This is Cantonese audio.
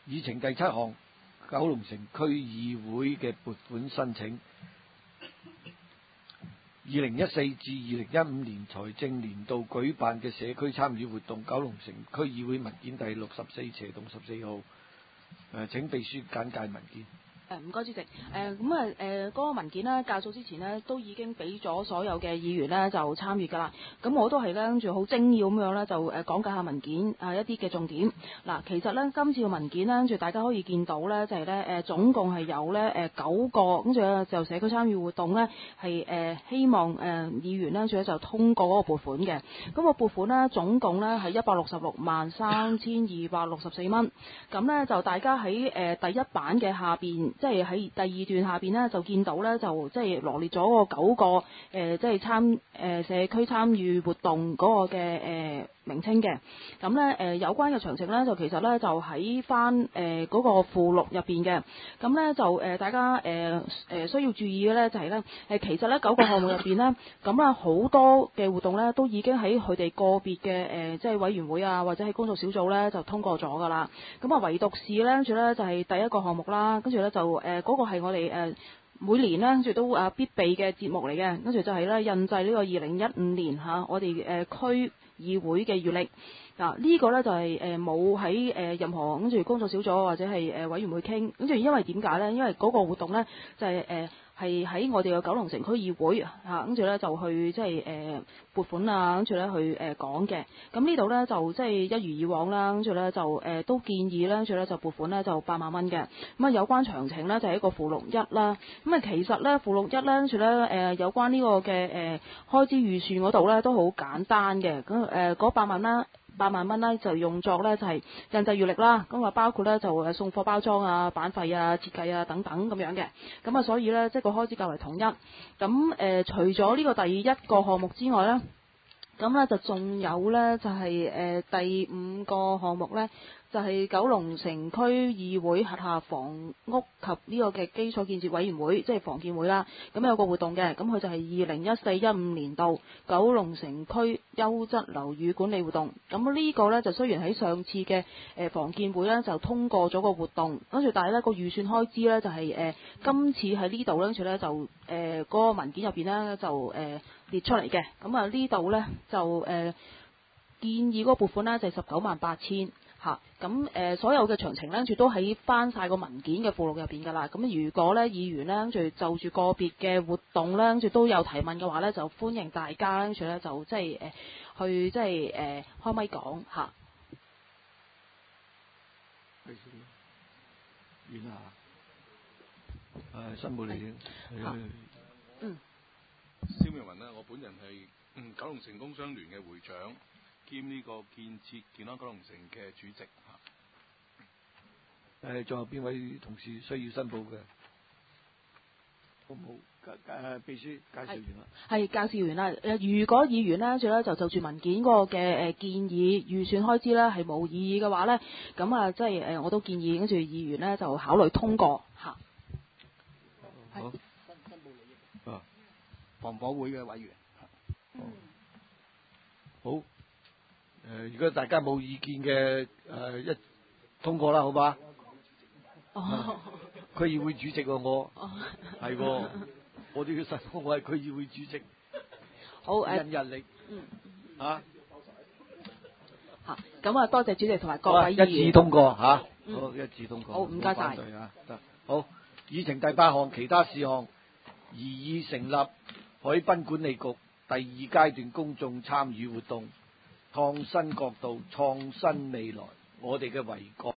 議程第7項，九龍城區議會嘅撥款申請。2014至2015年財政年度舉辦嘅社區參與活動，九龍城區議會文件第64/14號。請秘書簡介文件。 唔該，主席。嗰個文件呢，較早之前呢都已經俾咗所有嘅議員呢就參與㗎啦。咁我都係呢，跟住好精要咁樣呢，就講解下文件一啲嘅重點。嗱，其實呢，今次嘅文件呢，跟住大家可以見到呢，就係呢總共係有呢9個，跟住呢就社區參與活動呢，係希望議員呢，跟住呢就通過嗰個撥款嘅。咁個撥款呢，總共呢係1663264蚊。咁呢，就大家喺第一版嘅下邊。即係喺第2段下邊呢，就見到呢，就即係羅列咗個9個即係社區參與活動嗰個嘅名稱嘅。咁呢，有關嘅詳情呢，就其實呢，就喺翻嗰個附錄入邊嘅。咁呢，就大家需要注意嘅呢，就係呢，其實呢9個項目入邊呢，咁啊好多嘅活動呢，都已經喺佢哋個別嘅即係委員會啊，或者係工作小組呢，就通過咗㗎啦。咁啊唯獨是呢，跟住呢，就係第一個項目啦，跟住呢，就嗰個係我哋每年呢，跟住都必備嘅節目嚟嘅，跟住就係呢，印製呢個2015年我哋區議會嘅月曆。嗱，呢個呢，就係冇喺任何跟住工作小組或者係委員會傾，跟住因為點解呢？因為嗰個活動呢，就係係喺我哋嘅九龍城區議會跟住呢就去即係撥款啊，跟住呢去講嘅。咁呢度呢，就即係一如以往啦，跟住呢就都建議呢，跟住呢就撥款呢就8萬蚊嘅。咁啊有關詳情呢，就係一個附錄1啦。咁啊其實呢，附錄1呢，跟住呢有關呢個嘅開支預算嗰度呢，都好簡單嘅。咁嗰8萬啦。8萬蚊呢就用作呢就係印製月曆啦，咁啊包括呢就送貨包裝啊、版費啊、設計啊等等咁樣嘅，咁啊所以呢，即係個開支較為統一。咁除咗呢個第1個項目之外呢，咁呢就仲有呢就係第5個項目呢，就係九龍城區議會轄下房屋及呢個嘅基礎建設委員會，即係房建會啦。咁有個活動嘅，咁佢就係2014-15年度九龍城區優質樓宇管理活動。咁呢個呢，就雖然喺上次嘅房建會呢就通過咗個活動，跟住但係呢個預算開支呢，就係今次喺呢度跟住呢就嗰個文件入邊呢，就列出嚟嘅。咁啊呢度呢，就建議嗰個撥款呢，就係198000。咁所有嘅詳情呢，跟住都喺翻晒個文件嘅附錄入邊㗎啦。咁如果呢議員呢，跟住就住個別嘅活動呢，跟住都有提問嘅話呢，就歡迎大家跟住呢，就即係去即係開咪講嚇。 完啦辛苦你嘅。 蕭妙文呢，我本人係九龍城工商聯嘅會長。兼呢個建設健康九龍城嘅主席仲有邊位同事需要申報嘅？好冇？秘書介紹完啦。 係介紹完啦。如果議員呢，就住文件嗰個嘅建議預算開支呢係冇異議嘅話呢，咁啊即係我都建議跟住議員呢就考慮通過嚇。 好。 申報利益。房委會嘅委員。 好。如果大家冇意見嘅，一通過啦，好嘛？區議會主席喎，我係喎，我都要申報，我係區議會主席。 好引人力。 咁啊，多謝主席同埋各位議員。 一致通過嚇。好，一致通過。 好，唔該晒。 得好。議程第8項其他事項，擬議成立海濱管理局第2階段公眾參與活動。創新角度，創新未來，我哋嘅維港。